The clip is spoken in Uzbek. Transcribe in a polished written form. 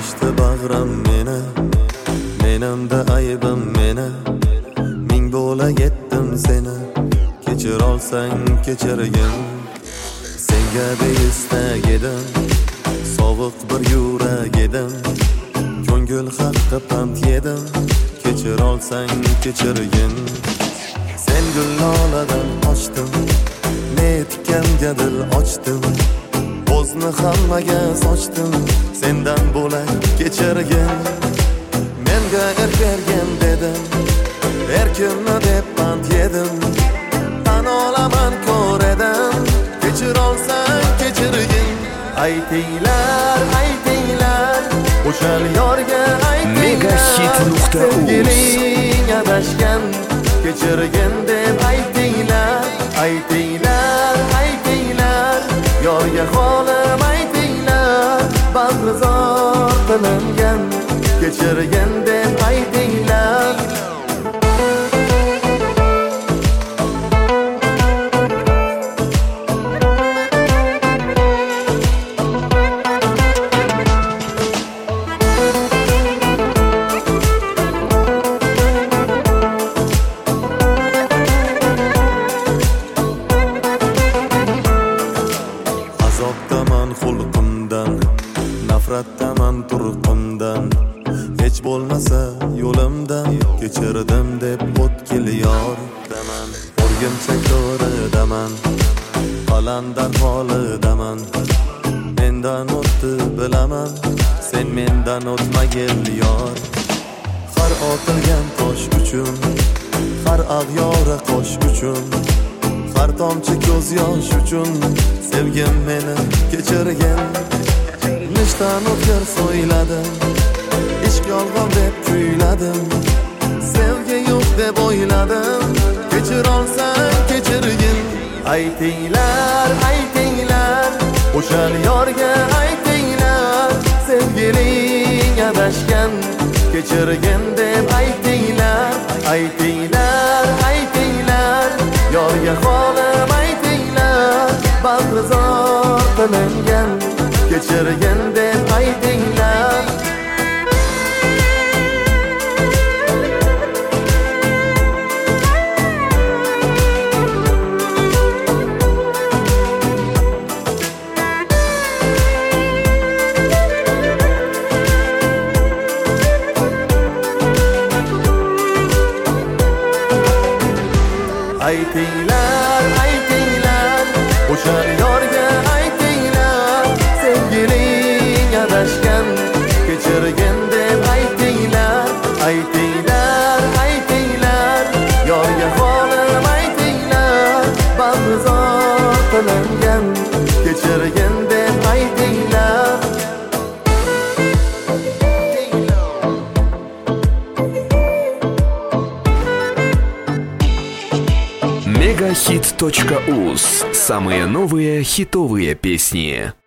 ochdi bag'rim meni, menimda aybim meni, ming bo'la yetdim seni, kechir olsang kechirgin. Senga beistak edim, sovuq bir yurak edim, ko'ngil haqqa pand yedim, kechir olsang kechirgin. Sen gulloladan ochdim, netganga dil ochdim, o'zni hammaga sochdim, sendan bo'lak kechirgin. Menga bergin dedim, erkimni deb pand yedim, tan olaman ko'r edim, kechir olsang kechirgin. Aytinglar, aytinglar, o'shal yorga aytinglar, sevgiling adashgan, kechirgin deb aytinglar. Aytinglar, aytinglar, yorga holim aytinglar, bag'rizor qilingan, kechirgin deb aytinglar. Azobdaman xulqimdan, nafratdaman turqimdan, hech bo'lmasa yo'limdan, kechirdim deb o'tkil yordaman. O'rgimchak to'ridaman, qalandar holidaman, mendan o'tdi bilaman, sen mendan o'tmagil yor. Har otilgan tosh uchun, har ag'yora qosh uchun, har tomchi ko'z yosh uchun, sevgim meni kechirgin. Nishdan o'tkir so'yladim, ishq yolg'on deb kuyladim, sevgi yo'q deb o'yladim, kechir olsang kechirgin. Aytinglar, aytinglar, o'shal yorga aytinglar, sevgiling adashgan, kechirgin deb aytinglar. Aytinglar, aytinglar, yorga holim aytinglar, bag'rizor qilingan, kechirgin deb aytinglar. Aytinglar, aytinglar, o'shal yorga aytinglar, sevgiling adashgan, kechirgin deb aytinglar. Aytinglar, aytinglar, yorga holim aytinglar, bag'rizor qilingan, kechirgin deb aytinglar. Megahit.uz. Самые новые хитовые песни.